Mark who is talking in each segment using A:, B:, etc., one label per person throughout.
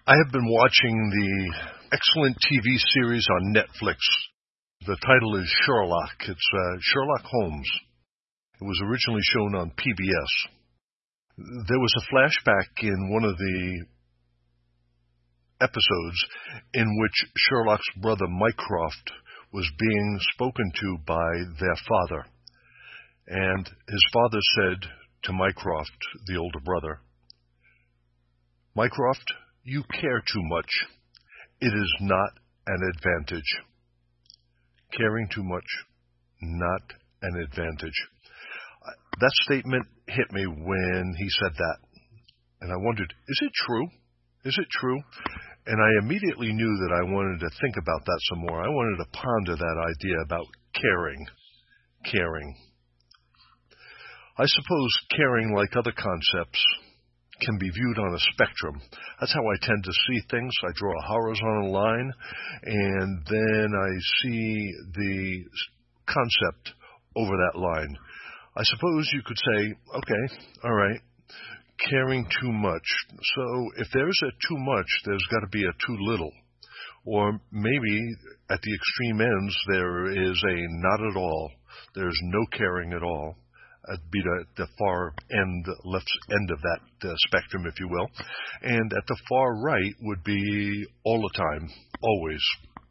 A: I have been watching the excellent TV series on Netflix. The title is Sherlock. It's Sherlock Holmes. It was originally shown on PBS. There was a flashback in one of the episodes in which Sherlock's brother Mycroft was being spoken to by their father. And his father said to Mycroft, the older brother, "Mycroft, you care too much. It is not an advantage." Caring too much, not an advantage. That statement hit me when he said that. And I wondered, is it true? Is it true? And I immediately knew that I wanted to think about that some more. I wanted to ponder that idea about caring. I suppose caring, like other concepts, can be viewed on a spectrum. That's how I tend to see things. I draw a horizontal line, and then I see the concept over that line. I suppose you could say, okay, all right, caring too much. So if there's a too much, there's got to be a too little. Or maybe at the extreme ends, there is a not at all. There's no caring at all. That'd be the far end, left end of that spectrum, if you will. And at the far right would be all the time, always.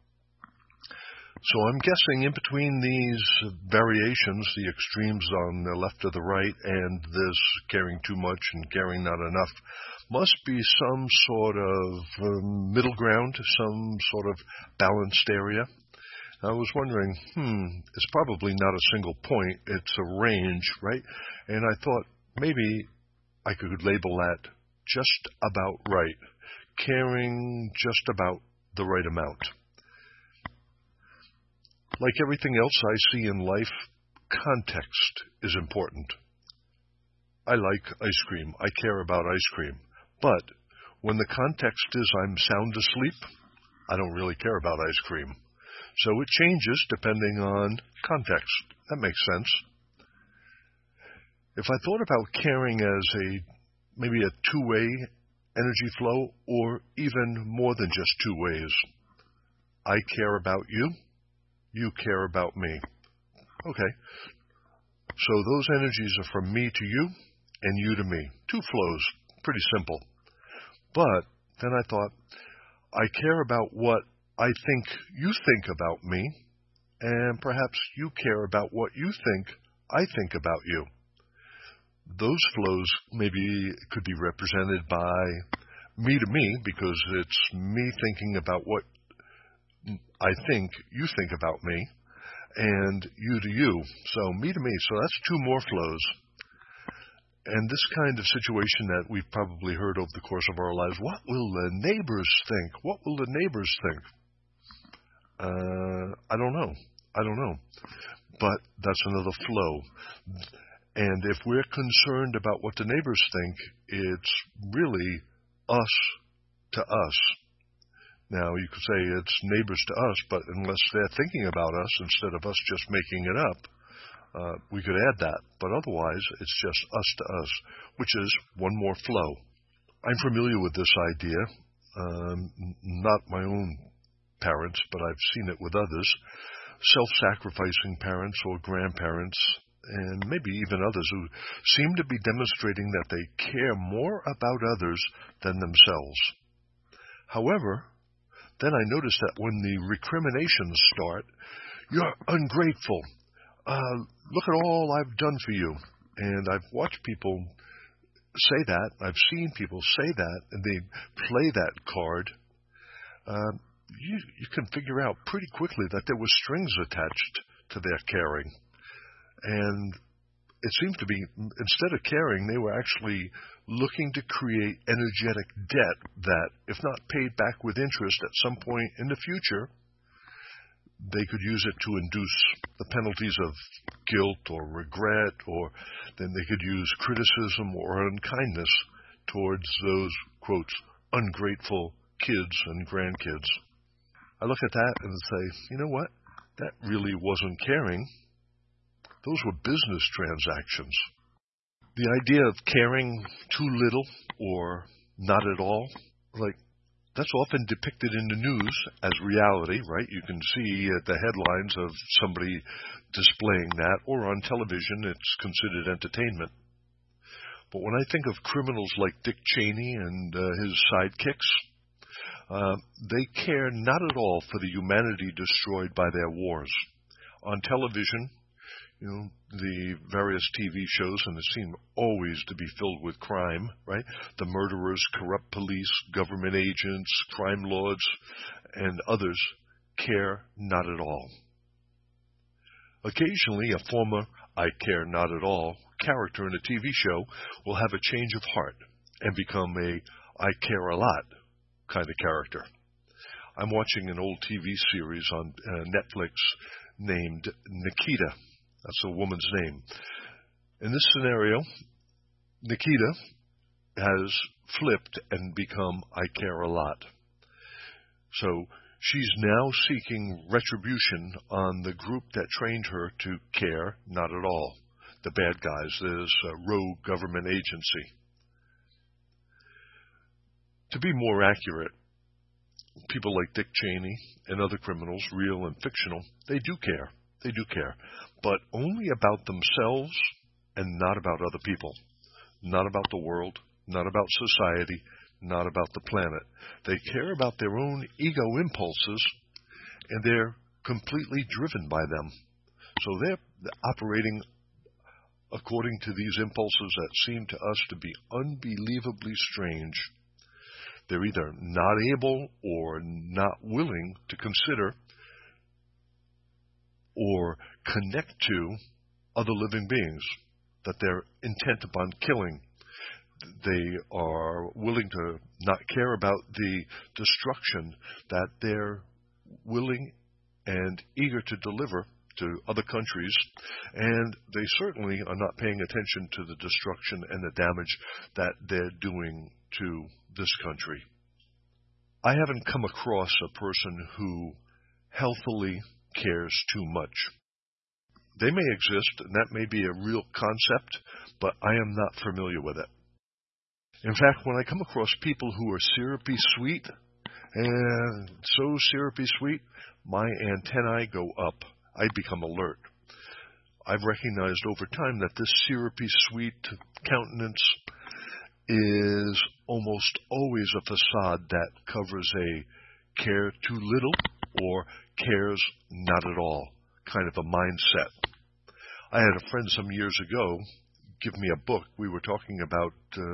A: So I'm guessing in between these variations, the extremes on the left or the right, and this caring too much and caring not enough, must be some sort of middle ground, some sort of balanced area. I was wondering, it's probably not a single point, it's a range, right? And I thought maybe I could label that just about right, caring just about the right amount. Like everything else I see in life, context is important. I like ice cream. I care about ice cream. But when the context is I'm sound asleep, I don't really care about ice cream. So it changes depending on context. That makes sense. If I thought about caring as maybe a two-way energy flow, or even more than just two ways, I care about you, you care about me. Okay, so those energies are from me to you and you to me. Two flows, pretty simple. But then I thought, I care about what I think you think about me, and perhaps you care about what you think I think about you. Those flows maybe could be represented by me to me, because it's me thinking about what I think you think about me, and you to you. So me to me. So that's two more flows. And this kind of situation that we've probably heard over the course of our lives, what will the neighbors think? What will the neighbors think? I don't know. But that's another flow. And if we're concerned about what the neighbors think, it's really us to us. Now, you could say it's neighbors to us, but unless they're thinking about us instead of us just making it up, we could add that. But otherwise, it's just us to us, which is one more flow. I'm familiar with this idea, not my own parents, but I've seen it with others, self-sacrificing parents or grandparents, and maybe even others who seem to be demonstrating that they care more about others than themselves. However, then I notice that when the recriminations start, you're ungrateful. Look at all I've done for you. And I've watched people say that. I've seen people say that, and they play that card. You can figure out pretty quickly that there were strings attached to their caring. And it seemed to be, instead of caring, they were actually looking to create energetic debt that, if not paid back with interest at some point in the future, they could use it to induce the penalties of guilt or regret, or then they could use criticism or unkindness towards those, quotes, ungrateful kids and grandkids. I look at that and say, you know what? That really wasn't caring. Those were business transactions. The idea of caring too little or not at all, like That's often depicted in the news as reality, right? You can see the headlines of somebody displaying that, or on television, it's considered entertainment. But when I think of criminals like Dick Cheney and his sidekicks, they care not at all for the humanity destroyed by their wars. On television, the various TV shows, and they seem always to be filled with crime, right? The murderers, corrupt police, government agents, crime lords, and others care not at all. Occasionally, a former I care not at all character in a TV show will have a change of heart and become a I care a lot kind of character. I'm watching an old TV series on Netflix named Nikita. That's a woman's name. In this scenario, Nikita has flipped and become I care a lot. So she's now seeking retribution on the group that trained her to care not at all. The bad guys, this rogue government agency. To be more accurate, people like Dick Cheney and other criminals, real and fictional, they do care. They do care, but only about themselves and not about other people, not about the world, not about society, not about the planet. They care about their own ego impulses, and they're completely driven by them. So they're operating according to these impulses that seem to us to be unbelievably strange. They're either not able or not willing to consider or connect to other living beings that they're intent upon killing. They are willing to not care about the destruction that they're willing and eager to deliver to other countries, and they certainly are not paying attention to the destruction and the damage that they're doing to this country. I haven't come across a person who healthily cares too much. They may exist, and that may be a real concept, but I am not familiar with it. In fact, when I come across people who are syrupy sweet, and so syrupy sweet, my antennae go up. I become alert. I've recognized over time that this syrupy sweet countenance is almost always a facade that covers a care too little or cares not at all kind of a mindset. I had a friend some years ago give me a book. We were talking about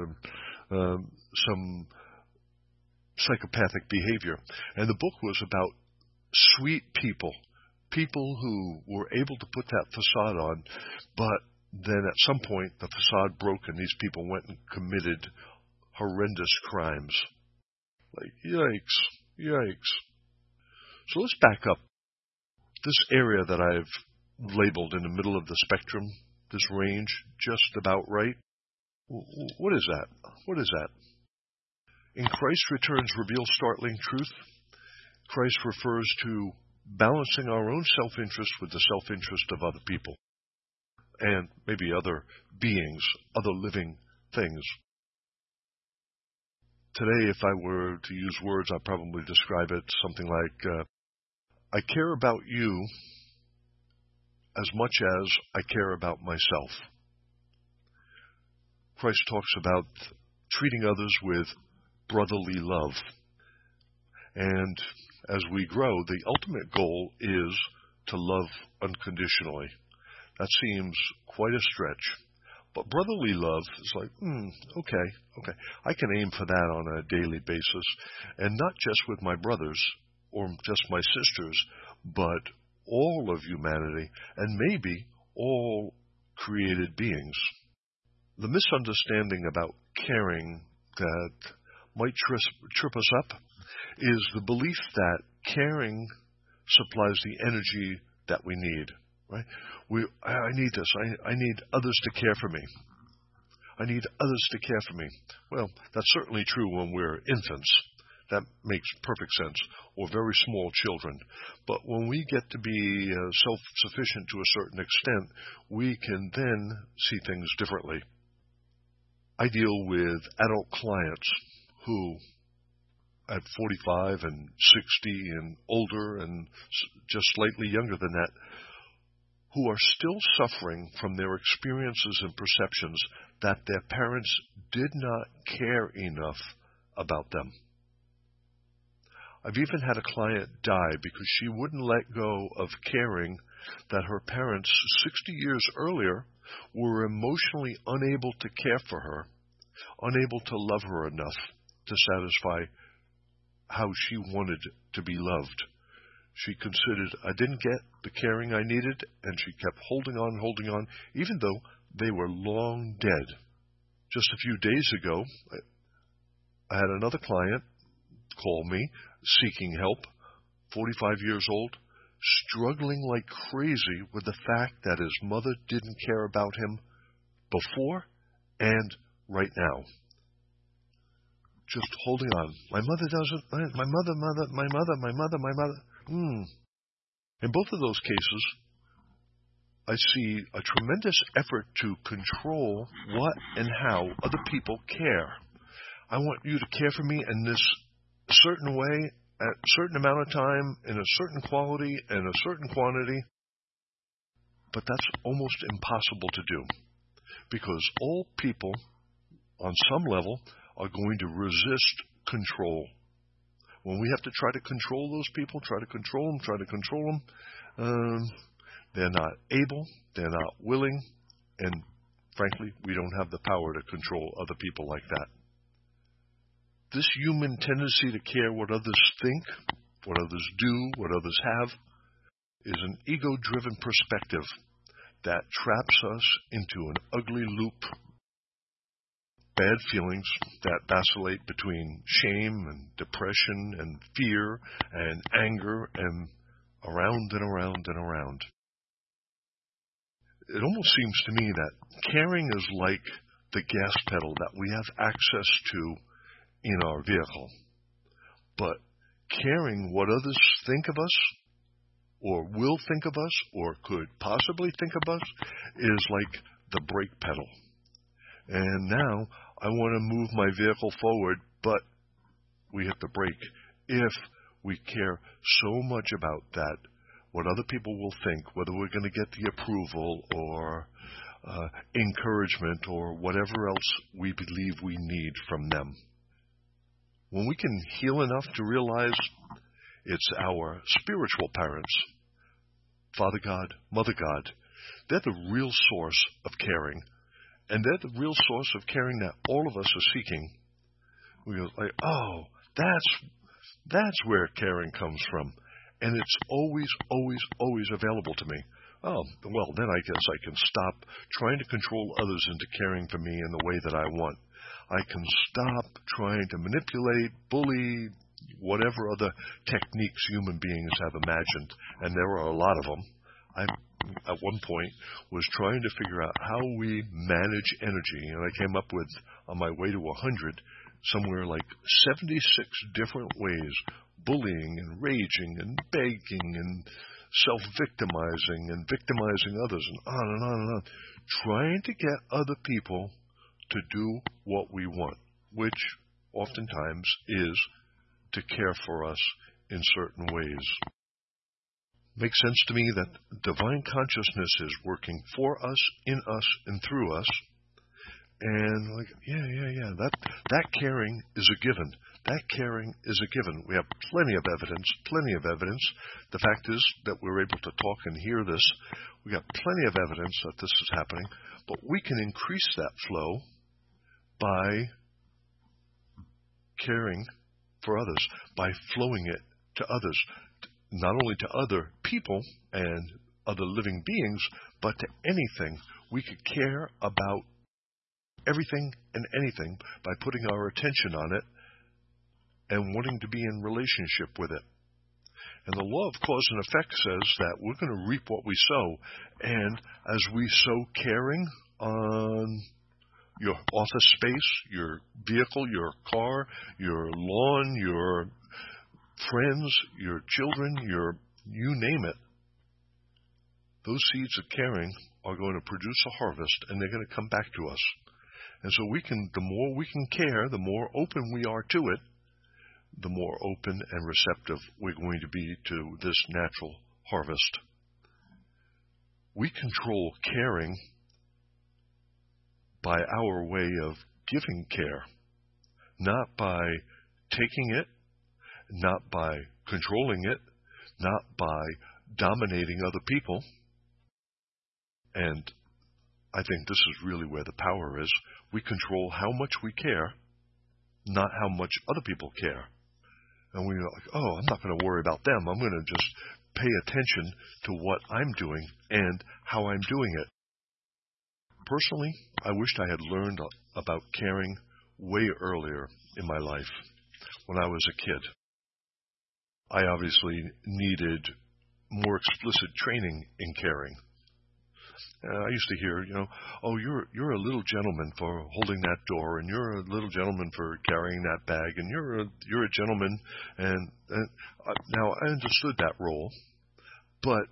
A: some psychopathic behavior, and the book was about sweet people who were able to put that facade on, but then at some point the facade broke and these people went and committed horrendous crimes. Like, yikes. So let's back up. This area that I've labeled in the middle of the spectrum, this range, just about right, what is that? What is that? In Christ's Returns Reveal Startling Truth, Christ refers to balancing our own self-interest with the self-interest of other people and maybe other beings, other living things. Today, if I were to use words, I'd probably describe it something like, I care about you as much as I care about myself. Christ talks about treating others with brotherly love. And as we grow, the ultimate goal is to love unconditionally. That seems quite a stretch. But brotherly love is like, okay. I can aim for that on a daily basis. And not just with my brothers or just my sisters, but all of humanity and maybe all created beings. The misunderstanding about caring that might trip us up is the belief that caring supplies the energy that we need, right? I need this. I need others to care for me. I need others to care for me. Well, that's certainly true when we're infants. That makes perfect sense. Or very small children. But when we get to be self-sufficient to a certain extent, we can then see things differently. I deal with adult clients who at 45 and 60 and older and just slightly younger than that, who are still suffering from their experiences and perceptions that their parents did not care enough about them. I've even had a client die because she wouldn't let go of caring that her parents 60 years earlier were emotionally unable to care for her, unable to love her enough to satisfy how she wanted to be loved. She considered, I didn't get the caring I needed, and she kept holding on, even though they were long dead. Just a few days ago, I had another client call me, seeking help, 45 years old, struggling like crazy with the fact that his mother didn't care about him before and right now. Just holding on. My mother doesn't, my mother. In both of those cases, I see a tremendous effort to control what and how other people care. I want you to care for me in this certain way, at a certain amount of time, in a certain quality, and a certain quantity. But that's almost impossible to do, because all people, on some level, are going to resist control. When we have to try to control those people, try to control them, they're not able, they're not willing, and frankly, we don't have the power to control other people like that. This human tendency to care what others think, what others do, what others have, is an ego-driven perspective that traps us into an ugly loop. Bad feelings that vacillate between shame and depression and fear and anger and around and around and around. It almost seems to me that caring is like the gas pedal that we have access to in our vehicle. But caring what others think of us, or will think of us, or could possibly think of us, is like the brake pedal. And now I want to move my vehicle forward, but we hit the brake. If we care so much about that, what other people will think, whether we're going to get the approval or encouragement or whatever else we believe we need from them. When we can heal enough to realize it's our spiritual parents, Father God, Mother God, they're the real source of caring. And they're the real source of caring that all of us are seeking. We go like, oh, that's where caring comes from. And it's always available to me. Oh, well, then I guess I can stop trying to control others into caring for me in the way that I want. I can stop trying to manipulate, bully, whatever other techniques human beings have imagined. And there are a lot of them. I, at one point, was trying to figure out how we manage energy, and I came up with, on my way to 100, somewhere like 76 different ways, bullying and raging and begging and self-victimizing and victimizing others, and on and on and on, trying to get other people to do what we want, which oftentimes is to care for us in certain ways. Makes sense to me that divine consciousness is working for us, in us, and through us. And like, that caring is a given. That caring is a given. We have plenty of evidence. The fact is that we're able to talk and hear this. We got plenty of evidence that this is happening, but we can increase that flow by caring for others, by flowing it to others. Not only to other people and other living beings, but to anything. We could care about everything and anything by putting our attention on it and wanting to be in relationship with it. And the law of cause and effect says that we're going to reap what we sow. And as we sow caring on your office space, your vehicle, your car, your lawn, your friends, your children, you name it, those seeds of caring are going to produce a harvest, and they're going to come back to us. And so the more we can care, the more open we are to it, the more open and receptive we're going to be to this natural harvest. We control caring by our way of giving care, not by taking it, not by controlling it, not by dominating other people. And I think this is really where the power is. We control how much we care, not how much other people care. And we're like, oh, I'm not going to worry about them. I'm going to just pay attention to what I'm doing and how I'm doing it. Personally, I wished I had learned about caring way earlier in my life, when I was a kid. I obviously needed more explicit training in caring. I used to hear, oh, you're a little gentleman for holding that door, and you're a little gentleman for carrying that bag, and you're a gentleman. And now I understood that role, but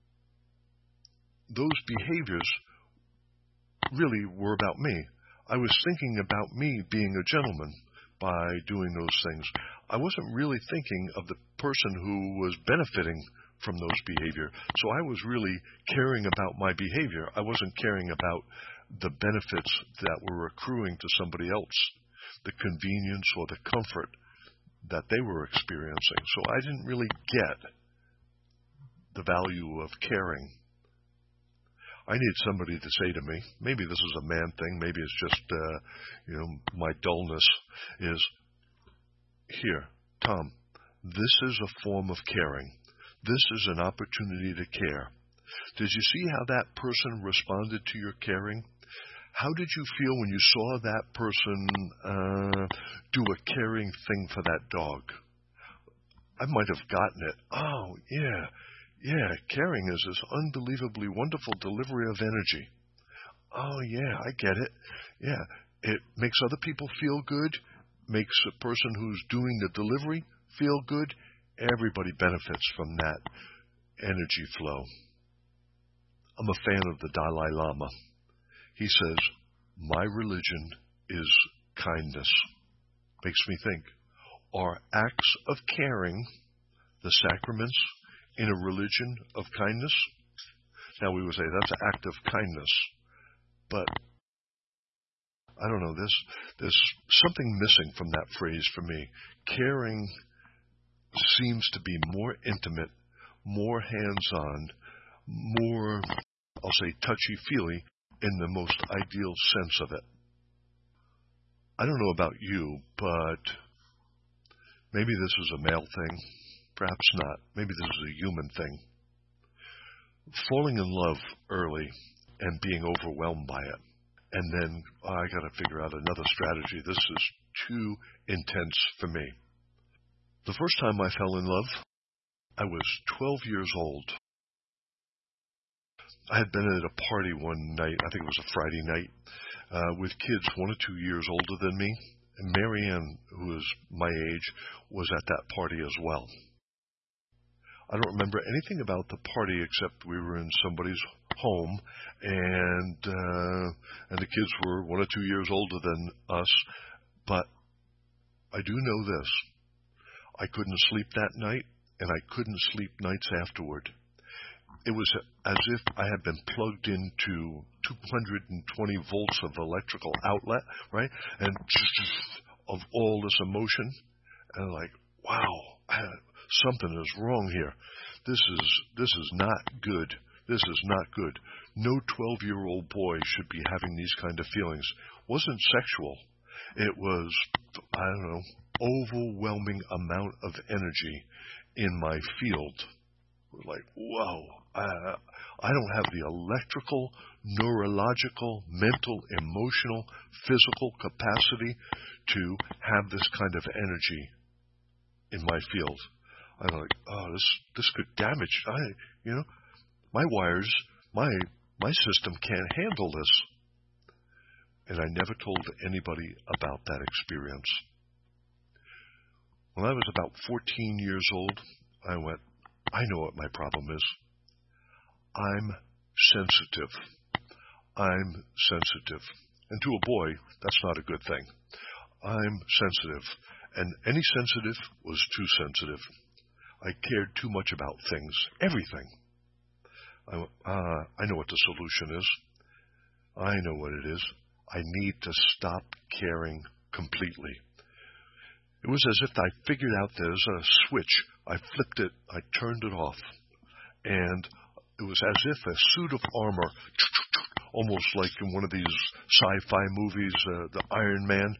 A: those behaviors really were about me. I was thinking about me being a gentleman by doing those things. I wasn't really thinking of the person who was benefiting from those behavior. So I was really caring about my behavior. I wasn't caring about the benefits that were accruing to somebody else, the convenience or the comfort that they were experiencing. So I didn't really get the value of caring. I need somebody to say to me, maybe this is a man thing, maybe it's just, my dullness, is, here, Tom, this is a form of caring. This is an opportunity to care. Did you see how that person responded to your caring? How did you feel when you saw that person do a caring thing for that dog? I might have gotten it. Oh, yeah, caring is this unbelievably wonderful delivery of energy. Oh, yeah, I get it. Yeah, it makes other people feel good, makes a person who's doing the delivery feel good. Everybody benefits from that energy flow. I'm a fan of the Dalai Lama. He says, my religion is kindness. Makes me think, are acts of caring the sacraments in a religion of kindness? Now we would say that's an act of kindness, but I don't know, there's something missing from that phrase for me. Caring seems to be more intimate, more hands-on, more, I'll say, touchy-feely in the most ideal sense of it. I don't know about you, but maybe this is a male thing. Perhaps not. Maybe this is a human thing. Falling in love early and being overwhelmed by it. And then, I got to figure out another strategy. This is too intense for me. The first time I fell in love, I was 12 years old. I had been at a party one night, I think it was a Friday night, with kids 1 or 2 years older than me. And Marianne, who is my age, was at that party as well. I don't remember anything about the party except we were in somebody's home, and the kids were 1 or 2 years older than us. But I do know this. I couldn't sleep that night, and I couldn't sleep nights afterward. It was as if I had been plugged into 220 volts of electrical outlet, right? And of all this emotion, and like, wow, something is wrong here. This is not good. This is not good. No 12-year-old boy should be having these kind of feelings. It wasn't sexual. It was, I don't know, overwhelming amount of energy in my field. Like, whoa, I don't have the electrical, neurological, mental, emotional, physical capacity to have this kind of energy in my field. I'm like, oh, this could damage. My wires, my system can't handle this. And I never told anybody about that experience. When I was about 14 years old, I went, I know what my problem is. I'm sensitive. I'm sensitive. And to a boy, that's not a good thing. I'm sensitive. And any sensitive was too sensitive. I cared too much about things, everything. I know what the solution is. I know what it is. I need to stop caring completely. It was as if I figured out there's a switch. I flipped it. I turned it off. And it was as if a suit of armor, almost like in one of these sci-fi movies, the Iron Man,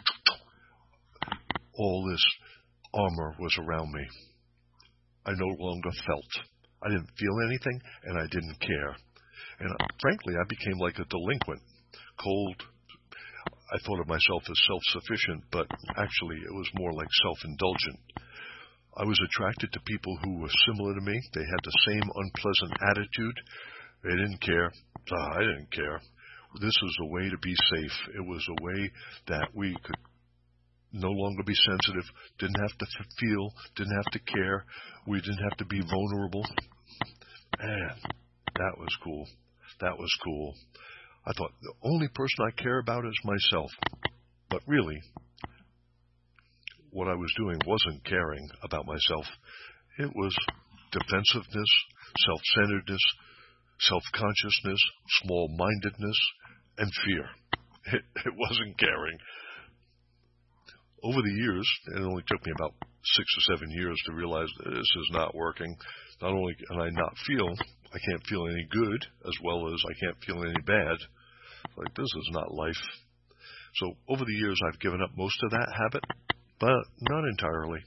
A: all this armor was around me. I no longer felt. I didn't feel anything, and I didn't care. And frankly, I became like a delinquent, cold. I thought of myself as self-sufficient, but actually it was more like self-indulgent. I was attracted to people who were similar to me. They had the same unpleasant attitude. They didn't care. I didn't care. This was a way to be safe. It was a way that we could no longer be sensitive, didn't have to feel, didn't have to care. We didn't have to be vulnerable. Man, that was cool. That was cool. I thought the only person I care about is myself. But really, what I was doing wasn't caring about myself. It was defensiveness, self-centeredness, self-consciousness, small-mindedness, and fear. It wasn't caring. Over the years, it only took me about 6 or 7 years to realize that this is not working. Not only can I not feel, I can't feel any good, as well as I can't feel any bad. Like, this is not life. So over the years, I've given up most of that habit, but not entirely.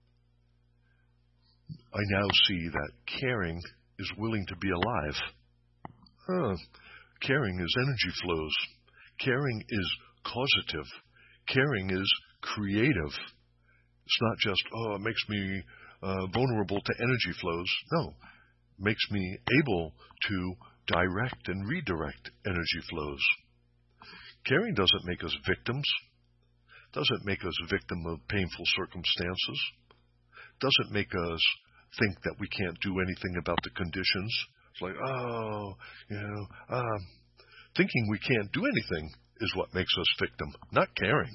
A: I now see that caring is willing to be alive. Caring is energy flows. Caring is causative. Caring is creative. It's not just, it makes me vulnerable to energy flows. No, it makes me able to direct and redirect energy flows. Caring doesn't make us victims. Doesn't make us victim of painful circumstances. Doesn't make us think that we can't do anything about the conditions. It's like, thinking we can't do anything is what makes us victim, not caring.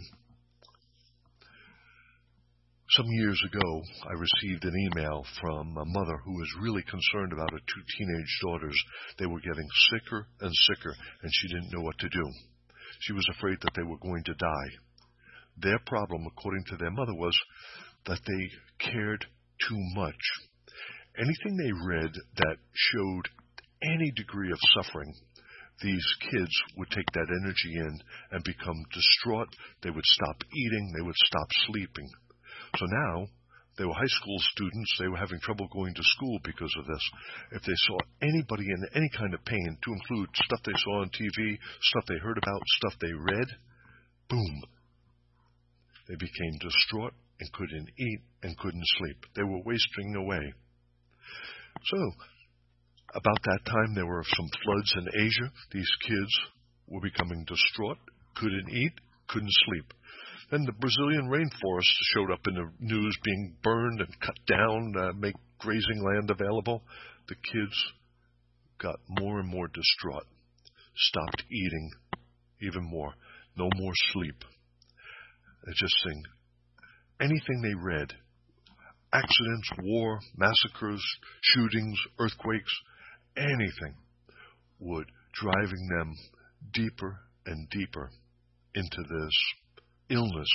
A: Some years ago, I received an email from a mother who was really concerned about her 2 teenage daughters. They were getting sicker and sicker, and she didn't know what to do. She was afraid that they were going to die. Their problem, according to their mother, was that they cared too much. Anything they read that showed any degree of suffering, these kids would take that energy in and become distraught. They would stop eating. They would stop sleeping. So now, they were high school students. They were having trouble going to school because of this. If they saw anybody in any kind of pain, to include stuff they saw on TV, stuff they heard about, stuff they read, boom. They became distraught and couldn't eat and couldn't sleep. They were wasting away. So, about that time, there were some floods in Asia. These kids were becoming distraught, couldn't eat, couldn't sleep. Then the Brazilian rainforest showed up in the news being burned and cut down to make grazing land available. The kids got more and more distraught, stopped eating even more, no more sleep. They just saying anything they read, accidents, war, massacres, shootings, earthquakes, anything would driving them deeper and deeper into this illness.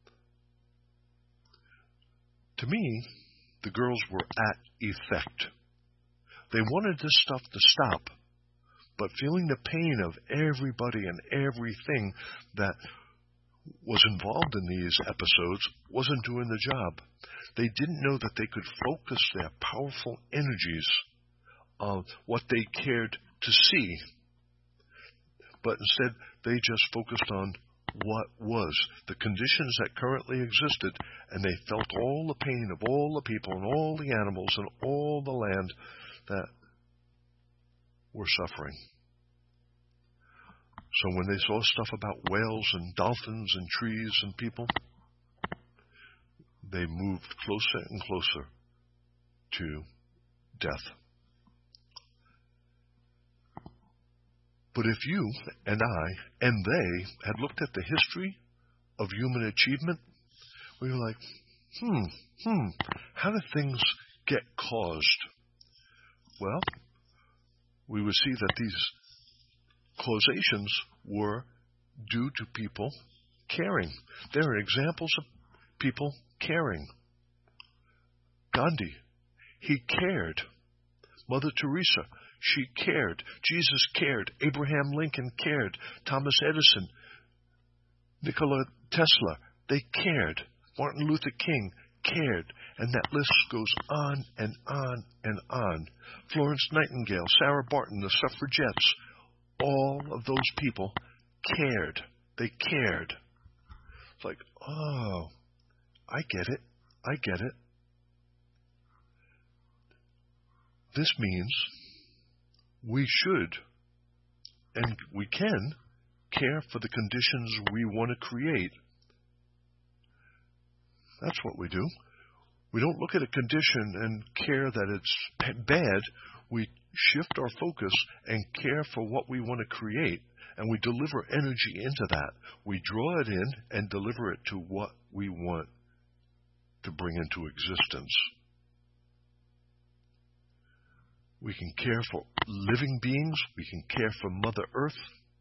A: To me, the girls were at effect. They wanted this stuff to stop, but feeling the pain of everybody and everything that was involved in these episodes wasn't doing the job. They didn't know that they could focus their powerful energies on what they cared to see, but instead they just focused on what was, the conditions that currently existed, and they felt all the pain of all the people and all the animals and all the land that were suffering. So when they saw stuff about whales and dolphins and trees and people, they moved closer and closer to death. But if you and I and they had looked at the history of human achievement, we were like, how do things get caused? Well, we would see that these causations were due to people caring. There are examples of people caring. Gandhi, he cared. Mother Teresa, she cared. Jesus cared. Abraham Lincoln cared. Thomas Edison, Nikola Tesla, they cared. Martin Luther King cared. And that list goes on and on and on. Florence Nightingale, Sarah Barton, the suffragettes, all of those people cared. They cared. It's like, oh, I get it. I get it. This means we should and we can care for the conditions we want to create. That's what we do. We don't look at a condition and care that it's bad. We shift our focus and care for what we want to create, and we deliver energy into that. We draw it in and deliver it to what we want to bring into existence. We can care for living beings. We can care for Mother Earth.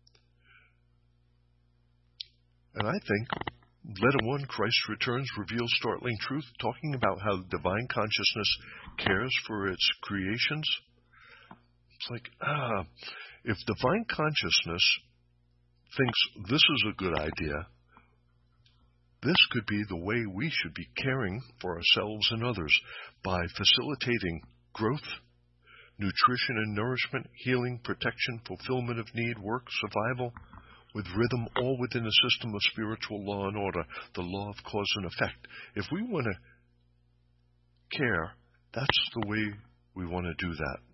A: And I think Letter 1, Christ Returns, reveals startling truth, talking about how divine consciousness cares for its creations. It's like, if divine consciousness thinks this is a good idea, this could be the way we should be caring for ourselves and others, by facilitating growth, nutrition and nourishment, healing, protection, fulfillment of need, work, survival, with rhythm, all within a system of spiritual law and order, the law of cause and effect. If we want to care, that's the way we want to do that.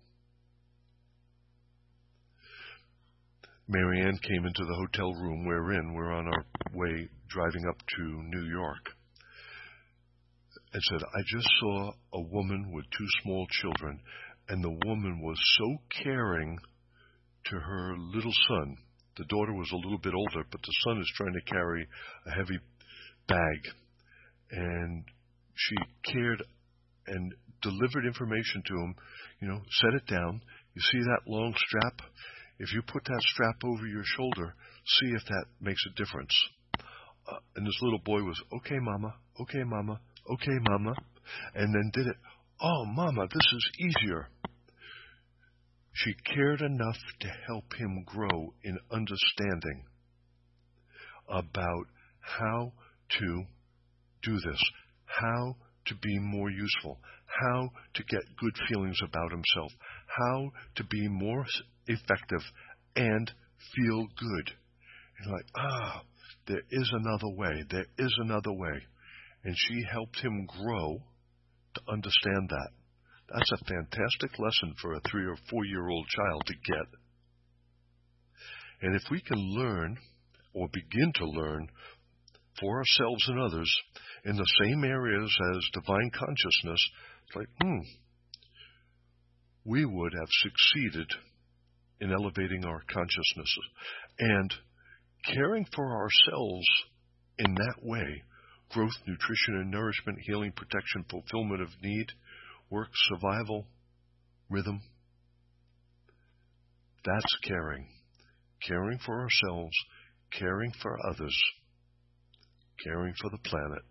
A: Marianne came into the hotel room we're in. We're on our way driving up to New York, and said, I just saw a woman with 2 small children, and the woman was so caring to her little son. The daughter was a little bit older, but the son is trying to carry a heavy bag. And she cared and delivered information to him. Set it down. You see that long strap? If you put that strap over your shoulder, see if that makes a difference. And this little boy was, okay, Mama, okay, Mama, okay, Mama, and then did it. Oh, Mama, this is easier. She cared enough to help him grow in understanding about how to do this, how to be more useful, how to get good feelings about himself, how to be more effective and feel good. And like, there is another way. There is another way. And she helped him grow to understand that. That's a fantastic lesson for a 3 or 4-year-old child to get. And if we can learn, or begin to learn, for ourselves and others in the same areas as divine consciousness, it's like, we would have succeeded in elevating our consciousnesses. And caring for ourselves in that way, growth, nutrition and nourishment, healing, protection, fulfillment of need, work, survival, rhythm, that's caring. Caring for ourselves, caring for others, caring for the planet.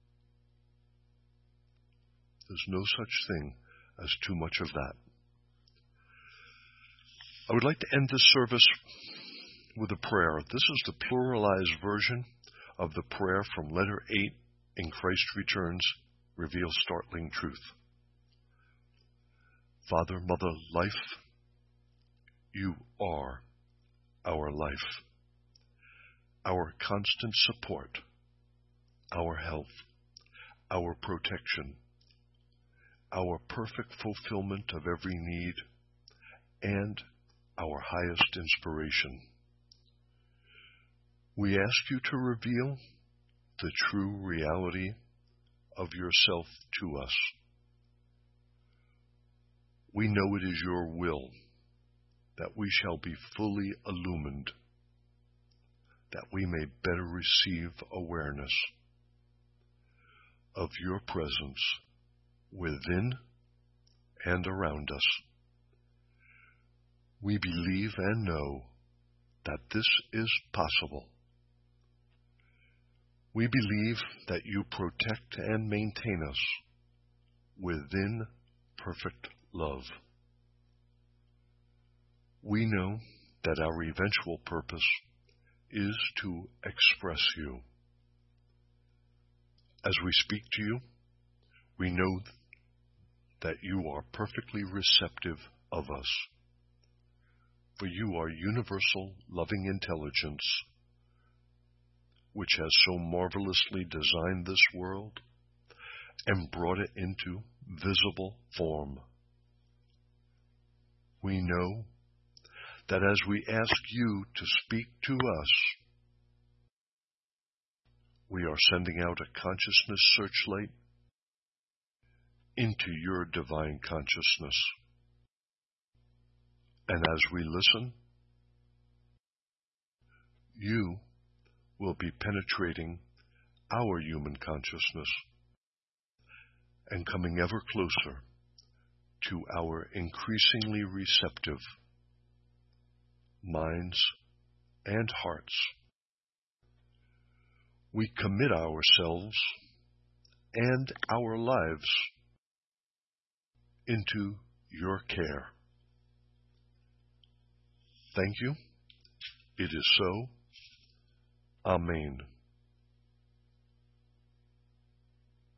A: There's no such thing as too much of that. I would like to end this service with a prayer. This is the pluralized version of the prayer from Letter 8 in Christ Returns, Reveals Startling Truth. Father, Mother, Life, you are our life, our constant support, our health, our protection, our perfect fulfillment of every need, and our highest inspiration. We ask you to reveal the true reality of yourself to us. We know it is your will that we shall be fully illumined, that we may better receive awareness. of your presence within and around us. We believe and know that this is possible. We believe that you protect and maintain us within perfect love. We know that our eventual purpose is to express you. As we speak to you, we know that you are perfectly receptive of us, for you are universal loving intelligence, which has so marvelously designed this world and brought it into visible form. We know that as we ask you to speak to us, we are sending out a consciousness searchlight into your divine consciousness. And as we listen, you will be penetrating our human consciousness and coming ever closer to our increasingly receptive minds and hearts. We commit ourselves and our lives into your care. Thank you. It is so. Amen.